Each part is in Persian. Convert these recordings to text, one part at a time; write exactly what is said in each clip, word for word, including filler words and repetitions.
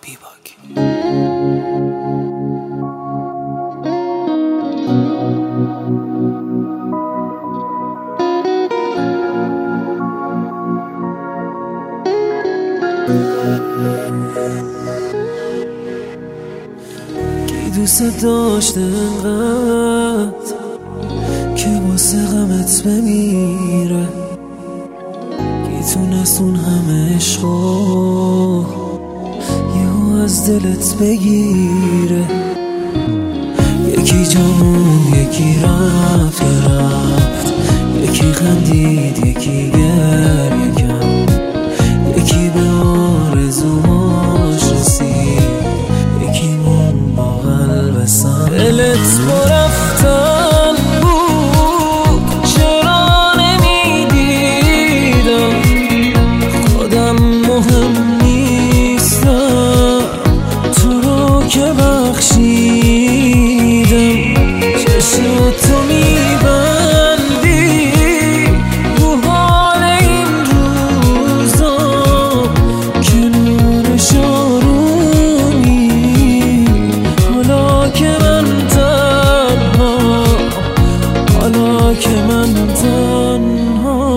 بیباک. کی دوست داشته انقدر که واسه غمت بمیره، کی تونست اون همه عشقو یهو از دلت بگیره. یکی جامون یکی رفت رفت، یکی خندید یکی گریه کرد، یکی به آرزوهاش رسید، یکی مون با قلب سن. دلت با رفتن بود چرا نمیدیدم، خودم مهم نیستم تو رو که بخشیدم. چشماتو میبندی رو حال این روزا که نورش آرومی، حالا که من تنها، حالا که من تنها.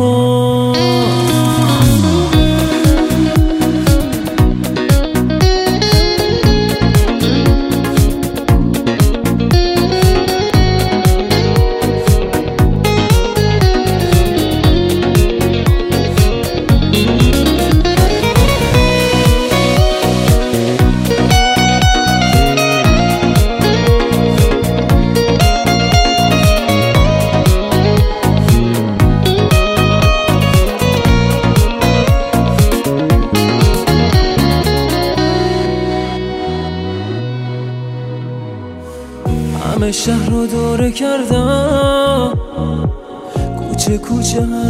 همه شهر رو دوره کردم، کوچه کوچه هر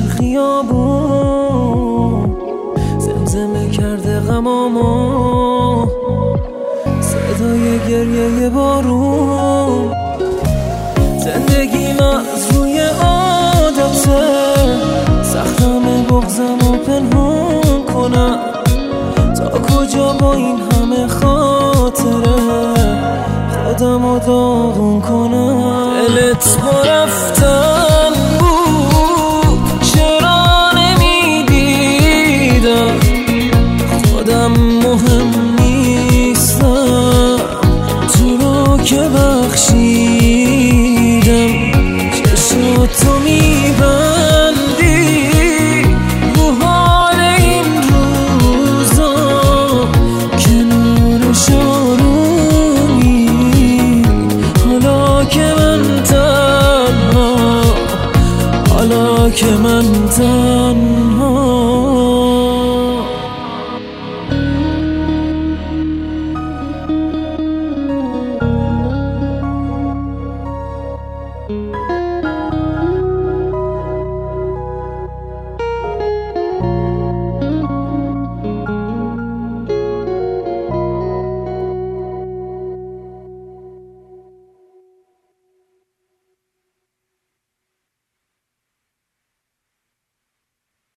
خیابون، زمزمه کرده غمامو صدای گریه بارون. زندگیم از روی عادته، سختم بغضم و پنهون کنم، تا کجا با این همه خاطره خودم رو داغون کنم. دلت با رفتن بود چرا نمیدیدم، خودم مهم نیستم تو رو که بخشیدم. چشماتو میبندی رو حال این روزا که نورش آرومی، حالا که من تنها، حالا که من تنها.